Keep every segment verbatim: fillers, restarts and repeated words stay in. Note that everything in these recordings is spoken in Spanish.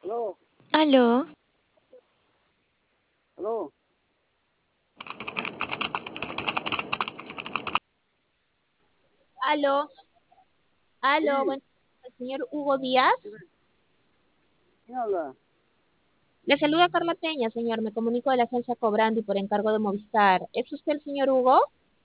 Aló, Aló, aló. Aló, aló, Sí, bueno, el señor Hugo Díaz. dime, ¿quién habla? Le saluda Carla Peña, señor. Me comunico de la agencia Cobrando y por encargo de Movistar. ¿Es usted el señor Hugo?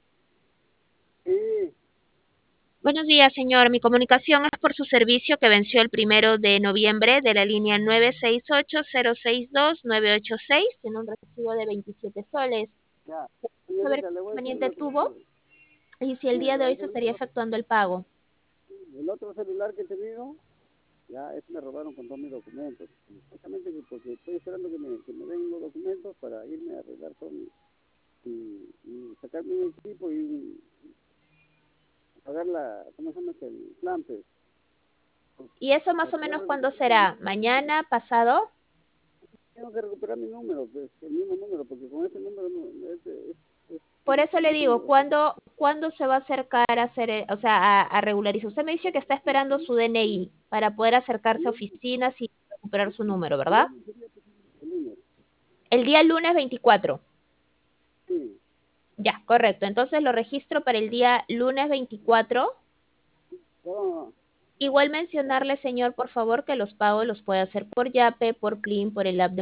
Sí, Buenos días, señor. Mi comunicación es por su servicio que venció el primero de noviembre de la línea nueve seis ocho cero seis dos nueve ocho seis en un recibo de veintisiete soles. ya. Saber qué Señorita, le voy a decir inconveniente una cosa. tuvo y si el día de Mira, hoy es se el, estaría efectuando el pago. el otro celular que he tenido, ya, es me robaron con todos mis documentos. Exactamente que- porque estoy esperando que me, que me den los documentos para irme a arreglar todo mi, y, y sacarme un equipo y pagar la, ¿cómo se llama? Este, el plan, pues. ¿Y eso Para más o poder menos cuándo recuperar mi será? número. ¿Mañana? ¿Pasado? Tengo que recuperar mi número, pues, el mismo número, porque con ese número no, es, es, es, Por es eso le digo, conocido. ¿cuándo, ¿cuándo se va a acercar a hacer, el- o sea, a, a regularizar? Usted me dice que está esperando su D N I para poder acercarse a oficinas y recuperar su número, El ¿verdad? lunes sería el lunes. El día lunes veinticuatro. Sí. Ya, correcto. Entonces lo registro para el día lunes veinticuatro. No, Igual mencionarle, señor, por favor, que los pagos los puede hacer por Yape, por Plin, por el app de